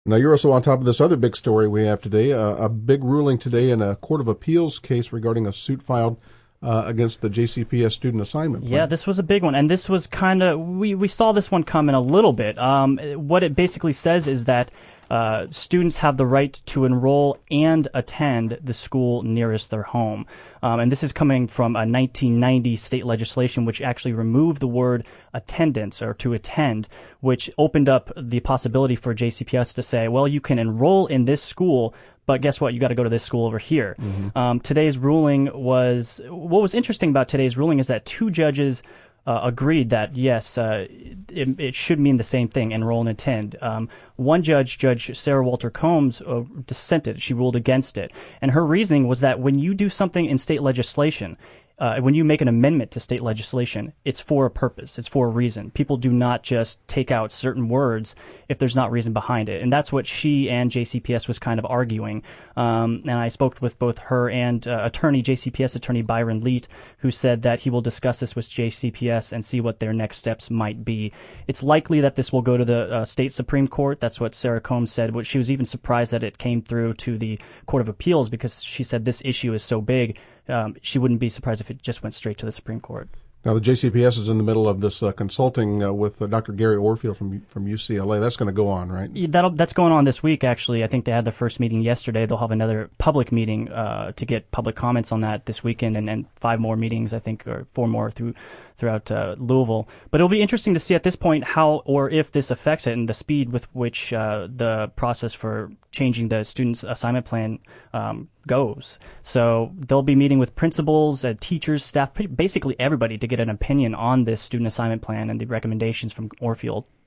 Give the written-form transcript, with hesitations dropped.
Now, you're also on top of this other big story we have today, a big ruling today in a Court of Appeals case regarding a suit filed against the JCPS student assignment plan. Yeah, this was a big one, and this was kind of we saw this one coming a little bit. What it basically says is that students have the right to enroll and attend the school nearest their home. And this is coming from a 1990 state legislation which actually removed the word attendance or to attend, which opened up the possibility for JCPS to say, well, you can enroll in this school, but guess what? You got to go to this school over here. Today's ruling what was interesting about today's ruling is that two judges agreed that, yes, it should mean the same thing, enroll and attend. One judge, Judge Sarah Walter Combs, dissented. She ruled against it. And her reasoning was that when you do something in state legislation, when you make an amendment to state legislation, it's for a purpose. It's for a reason. People do not just take out certain words if there's not reason behind it. And that's what she and JCPS was kind of arguing. And I spoke with both her and JCPS attorney Byron Leet, who said that he will discuss this with JCPS and see what their next steps might be. It's likely that this will go to the state Supreme Court. That's what Sarah Combs said. She was even surprised that it came through to the Court of Appeals because she said this issue is so big. She wouldn't be surprised if it just went straight to the Supreme Court. Now, the JCPS is in the middle of this consulting with Dr. Gary Orfield from UCLA. That's going to go on, right? That's going on this week, actually. I think they had the first meeting yesterday. They'll have another public meeting to get public comments on that this weekend, and 5 more meetings, I think, or 4 more throughout Louisville. But it'll be interesting to see at this point how or if this affects it and the speed with which the process for changing the student's assignment plan goes. So they'll be meeting with principals, teachers, staff, basically everybody to get an opinion on this student assignment plan and the recommendations from Orfield.